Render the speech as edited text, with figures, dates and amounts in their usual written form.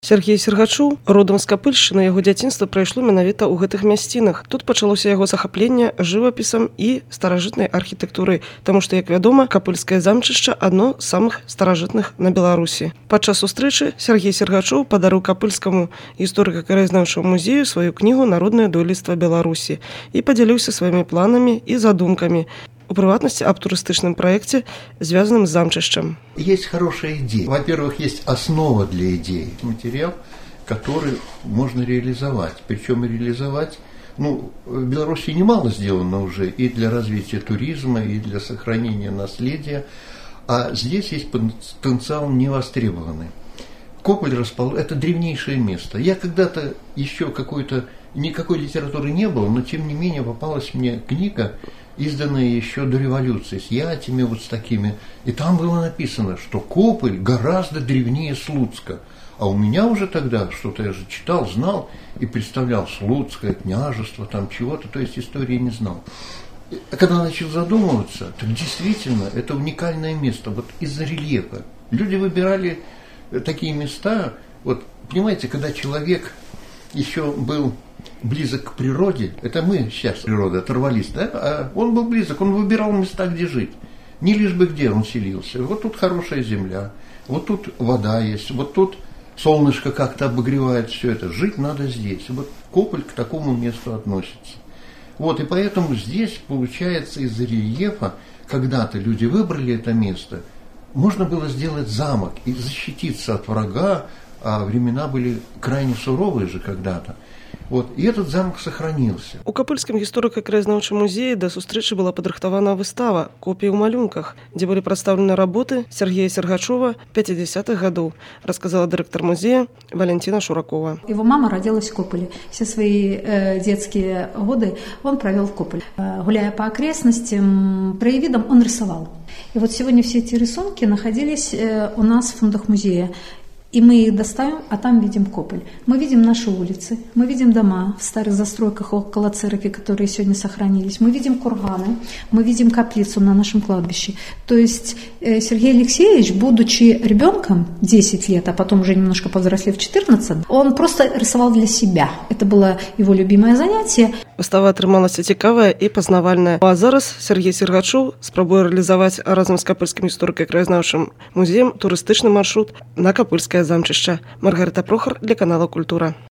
Сергей Сергачоў, родам з Капыльшчыны, яго дзяцінства прайшло менавіта ў гэтых мясцінах. Тут пачалося яго захапленне жывапісам і старажытнай архітэктурай, таму што, як вядома, Капыльскае замчышча адно з самых старажытных на Беларусі. Падчас сустрэчы Сергей Сергачоў падарыў Капыльскаму гісторыка-краязнаўчаму музею сваю кнігу «Народнае дойлідства Беларусі» і падзяліўся сваімі планамі і задумкамі, у приватности об туристичном проекте, связанном с замчищем. Есть хорошая идея. Во-первых, есть основа для идеи. Материал, который можно реализовать. Причем реализовать, в Беларуси немало сделано уже и для развития туризма, и для сохранения наследия. А здесь есть потенциал невостребованный. Кополь расположен, это древнейшее место. Я когда-то еще никакой литературы не было, но тем не менее попалась мне книга, изданная еще до революции, с ятями вот с такими. И там было написано, что Кополь гораздо древнее Слуцка. А у меня уже тогда, что-то я же читал, знал и представлял Слуцкое княжество, там чего-то, то есть истории не знал. А когда начал задумываться, так действительно, это уникальное место, вот из-за рельефа. Люди выбирали такие места, вот, понимаете, когда человек еще был близок к природе, это мы сейчас природа оторвались, да? А он был близок, он выбирал места, где жить. Не лишь бы где он селился. Вот тут хорошая земля, вот тут вода есть, вот тут солнышко как-то обогревает все это. Жить надо здесь. Вот Кополь к такому месту относится. Вот, и поэтому здесь, получается, из-за рельефа, когда-то люди выбрали это место, можно было сделать замок и защититься от врага, а времена были крайне суровые же когда-то. Вот, и этот замок сохранился. У Капыльскім гісторыка-краязнаўчым музеі да сустрэчы была падрыхтавана выстава «Копіі ў малюнках», дзе былі прадстаўлены работы Сергея Сергачова 50-х годов, рассказала директор музея Валентина Шуракова. Его мама родилась в Кополе. Все свои детские годы он провел в Кополе. Гуляя по окрестностям, краевидом он рисовал. И вот сегодня все эти рисунки находились у нас в фондах музея. И мы их доставим, а там видим Кополь. Мы видим наши улицы, мы видим дома в старых застройках около церкви, которые сегодня сохранились. Мы видим курганы, мы видим каплицу на нашем кладбище. То есть Сергей Алексеевич, будучи ребенком 10 лет, а потом уже немножко повзрослев 14, он просто рисовал для себя. Это было его любимое занятие. Выстава атрымалася цікавая і пазнавальная. А зараз Сергей Сергачоў спрабуе рэалізаваць разам з Капыльскім гісторыка-краязнаўчым музеем турыстычны маршрут на Капыльскае замчышча. Маргарита Прохор для канала «Культура».